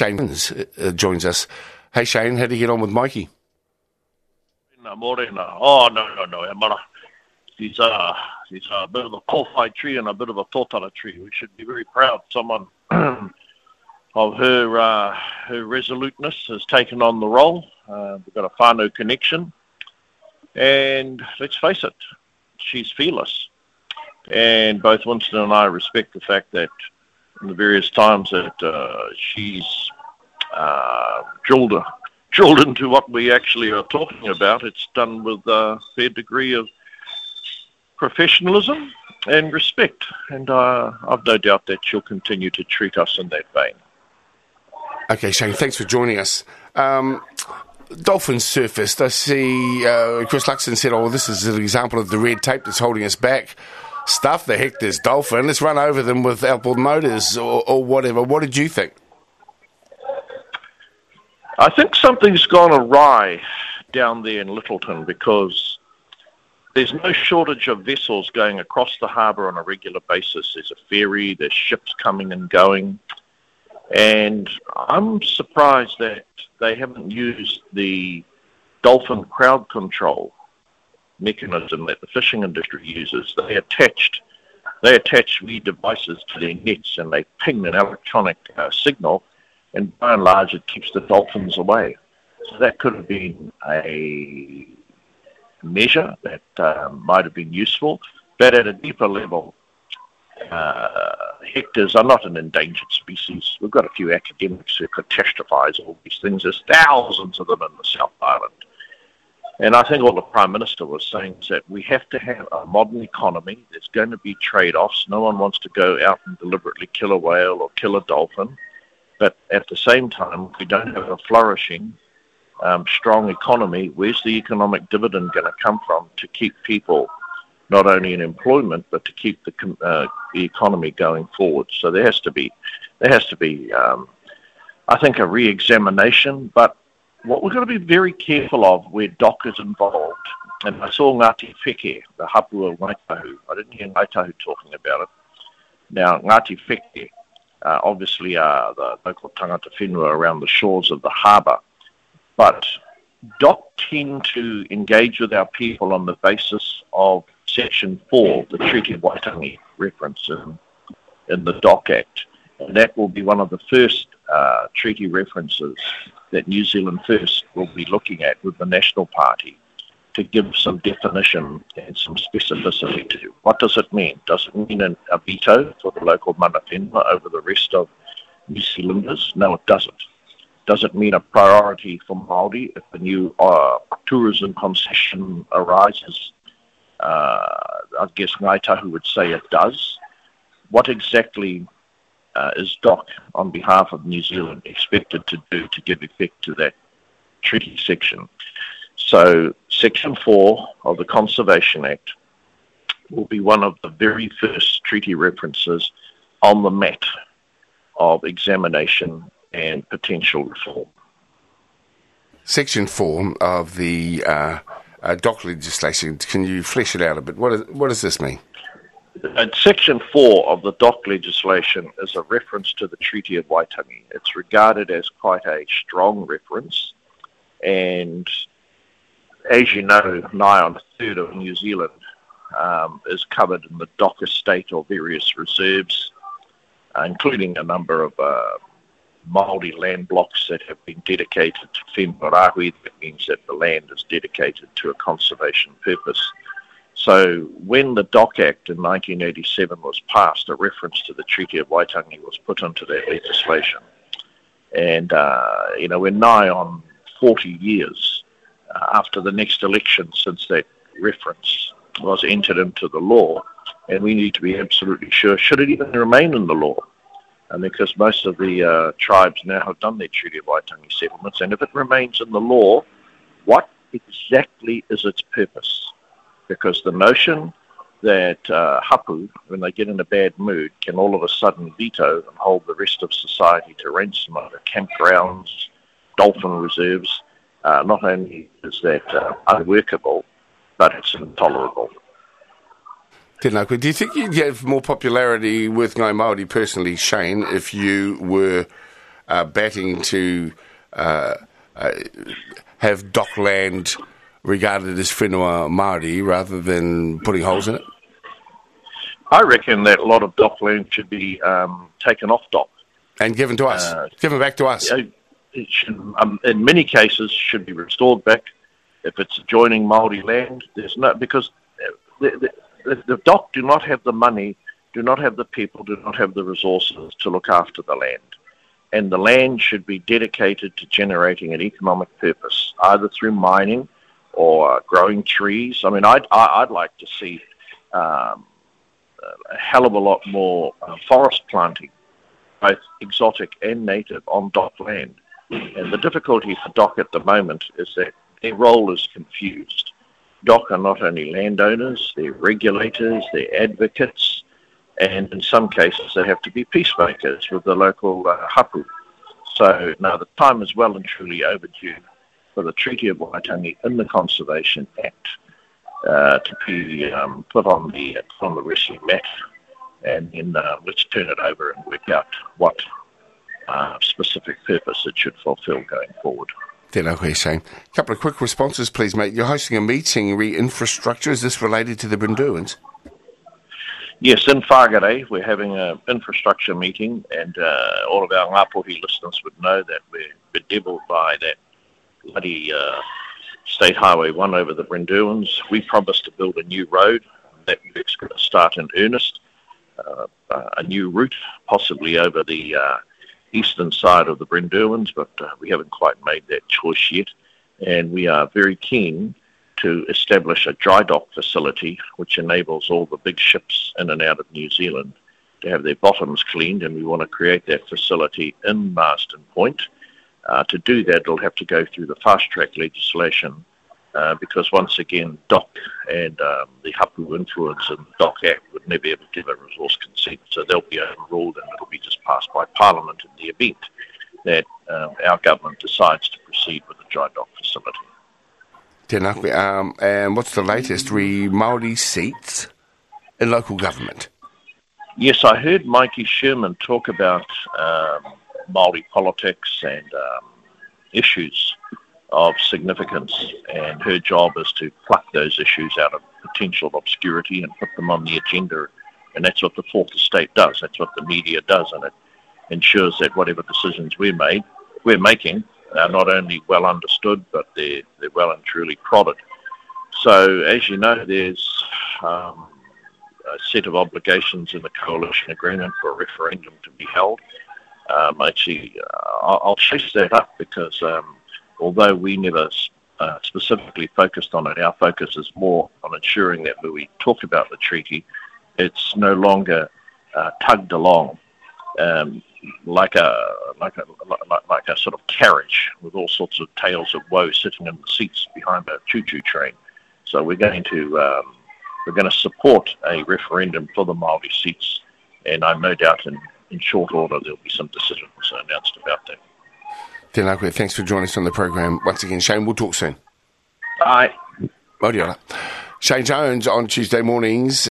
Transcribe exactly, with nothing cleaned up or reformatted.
Shane uh, joins us. Hey Shane, how do you get on with Mikey? No, morena. Oh, no, no, no, Emara. He's, uh, he's a bit of a kowhai tree and a bit of a totara tree. We should be very proud. Someone of her uh, her resoluteness has taken on the role. Uh, we've got a whānau connection. And let's face it, she's fearless. And both Winston and I respect the fact that in the various times that uh, she's uh, drilled, drilled into what we actually are talking about, it's done with a fair degree of professionalism and respect. And uh, I've no doubt that she'll continue to treat us in that vein. Okay, Shane, thanks for joining us. Um, Dolphins surfaced. I see uh, Chris Luxon said, oh, this is an example of the red tape that's holding us back. Stuff the heck, this dolphin. Let's run over them with outboard motors or, or whatever. What did you think? I think something's gone awry down there in Littleton because there's no shortage of vessels going across the harbour on a regular basis. There's a ferry, there's ships coming and going. And I'm surprised that they haven't used the dolphin crowd control mechanism that the fishing industry uses. They attached they attach wee devices to their nets and they ping an electronic uh, signal, and by and large it keeps the dolphins away. So that could have been a measure that um, might have been useful, but at a deeper level, uh, hectares are not an endangered species. We've got a few academics who catastrophise all these things. There's thousands of them in the South Island. And I think all the Prime Minister was saying is that we have to have a modern economy. There's going to be trade-offs. No one wants to go out and deliberately kill a whale or kill a dolphin. But at the same time, if we don't have a flourishing, um, strong economy, where's the economic dividend going to come from to keep people not only in employment, but to keep the, uh, the economy going forward? So there has to be, there has to be, um, I think, a re-examination. But what we've got to be very careful of where D O C is involved, and I saw Ngāti Wheke, the hapu of Ngaitahu. I didn't hear Ngaitahu talking about it. Now, Ngāti Wheke uh, obviously are the local tangata whenua around the shores of the harbour, but D O C tend to engage with our people on the basis of Section four, the Treaty of Waitangi reference in, in the D O C Act. And that will be one of the first uh, treaty references that New Zealand First will be looking at with the National Party to give some definition and some specificity to what does it mean? Does it mean an, a veto for the local mana whenua over the rest of New Zealanders? No, it doesn't. Does it mean a priority for Māori if a new uh, tourism concession arises? Uh, I guess Ngaitahu would say it does. What exactly uh, is D O C on behalf of New Zealand expected to do to give effect to that treaty section? So Section four of the Conservation Act will be one of the very first treaty references on the mat of examination and potential reform. Section four of the uh, uh, D O C legislation, can you flesh it out a bit? What, is, what does this mean? And Section four of the D O C legislation is a reference to the Treaty of Waitangi. It's regarded as quite a strong reference, and as you know, nigh on a third of New Zealand um, is covered in the D O C estate or various reserves, uh, including a number of uh, Māori land blocks that have been dedicated to whenua rāhui. That means that the land is dedicated to a conservation purpose. So when the D O C Act in nineteen eighty-seven was passed, a reference to the Treaty of Waitangi was put into that legislation. And, uh, you know, we're nigh on forty years uh, after the next election since that reference was entered into the law, and we need to be absolutely sure, should it even remain in the law? And because most of the uh, tribes now have done their Treaty of Waitangi settlements, and if it remains in the law, what exactly is its purpose? Because the notion that uh, hapu, when they get in a bad mood, can all of a sudden veto and hold the rest of society to ransom over campgrounds, dolphin reserves, uh, not only is that uh, unworkable, but it's intolerable. Tēnā koe. Do you think you'd have more popularity with Ngai Māori personally, Shane, if you were uh, batting to uh, uh, have dockland regarded as whenua Māori rather than putting holes in it? I reckon that a lot of dockland should be um, taken off dock. And given to us, uh, given back to us. It should, um, in many cases, should be restored back. If it's adjoining Māori land, there's no, because the, the, the dock do not have the money, do not have the people, do not have the resources to look after the land. And the land should be dedicated to generating an economic purpose, either through mining or uh, growing trees. I mean, I'd, I'd like to see um, a hell of a lot more uh, forest planting, both exotic and native, on dock land. And the difficulty for DOC at the moment is that their role is confused. DOC are not only landowners, they're regulators, they're advocates, and in some cases they have to be peacemakers with the local uh, hapu. So now the time is well and truly overdue for the Treaty of Waitangi in the Conservation Act uh, to be um, put on the uh, on the wrestling mat, and then uh, let's turn it over and work out what uh, specific purpose it should fulfil going forward. Tēnā koe, Shane. A couple of quick responses, please, mate. You're hosting a meeting, re-infrastructure. Is this related to the Brinduans? Yes, in Whāgarei, we're having an infrastructure meeting, and uh, all of our Ngāpuhi listeners would know that we're bedevilled by that bloody uh, State Highway one over the Brinduans. We promised to build a new road. That work's going to start in earnest. Uh, uh, a new route, possibly over the uh, eastern side of the Brinduans, but uh, we haven't quite made that choice yet. And we are very keen to establish a dry dock facility which enables all the big ships in and out of New Zealand to have their bottoms cleaned, and we want to create that facility in Marsden Point. Uh, to do that, it'll have to go through the fast-track legislation uh, because, once again, DOC and um, the Hapu influence in the DOC Act would never ever give a resource consent, so they'll be overruled and it'll be just passed by Parliament in the event that um, our government decides to proceed with the dry dock facility. Tēnā koe. Um, and what's the latest re Māori seats in local government? Yes, I heard Mikey Sherman talk about um, Māori politics and um, issues of significance, and her job is to pluck those issues out of potential obscurity and put them on the agenda, and that's what the Fourth Estate does, that's what the media does, and it ensures that whatever decisions we're made, we're making are not only well understood, but they're, they're well and truly prodded. So, as you know, there's um, a set of obligations in the coalition agreement for a referendum to be held. Um, actually, uh, I'll chase that up because um, although we never uh, specifically focused on it, our focus is more on ensuring that when we talk about the treaty, it's no longer uh, tugged along um, like a like a like, like a sort of carriage with all sorts of tales of woe sitting in the seats behind a choo-choo train. So we're going to um, we're going to support a referendum for the Māori seats, and I'm no doubt in, in short order there'll be some decisions announced about that. Tēnā koe, thanks for joining us on the program once again, Shane. We'll talk soon. Bye. Mō ora. Shane Jones on Tuesday mornings.